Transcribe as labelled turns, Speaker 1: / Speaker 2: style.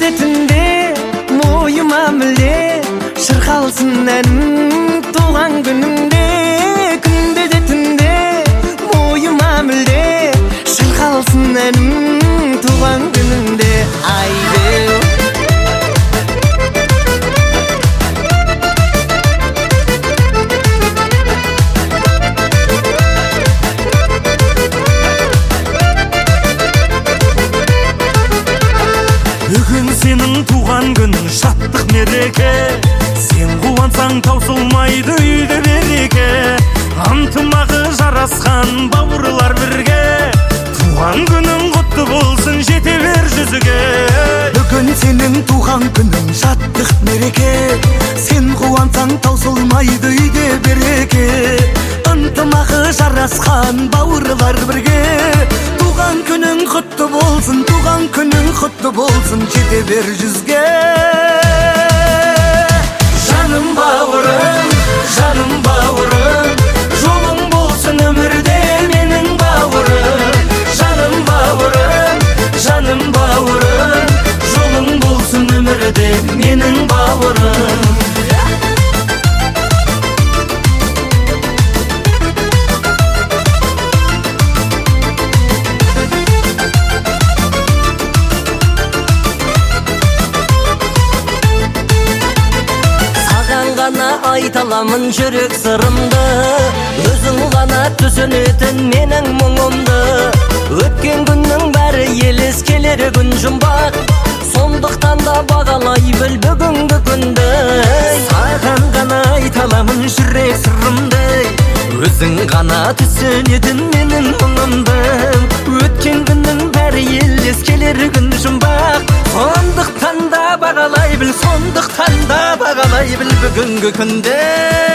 Speaker 1: күнде түнде мойыма мүлде шырқалсын әнің туған күніңде. Күнде де түнде мойыма мүлде шырқалсын әнің туған күніңде. Айды
Speaker 2: бүгін сенің туған күнің шаттық мереке, сен қуансаң таусылмайды үйде береке, ынтымағы жарасқан бауырлар бірге, туған күнің құтты болсын жете бер жүзіге.
Speaker 3: Бүгін сенің туған күнің шаттық мереке, сен қуансаң таусылмайды үйде береке, ынтымағы жарасқан бауырлар бірге, туған күнің құтты болсын, туған күнің құтты болсын, жете бер жүзге.
Speaker 1: жаным бауырым, жолың болсын өмірде менің бауырым. Жаным бауырым, жолың болсын өмірде менің бауырым. Айта аламын жүрек сырымды, өзің ғана түсінетін менің мұңымды. Өткен күннің бәрі елес келер күн жұмбақ, сондықтан да бағалай біл бүгінгі күнді. Саған ғана айта аламын жүрек сырымды, өзің ғана түсінетін менің мұңымды. Өткен күннің бәрі елес келер күн жұмбақ, сондықтан да бағалай біл, бүгінгі күнде.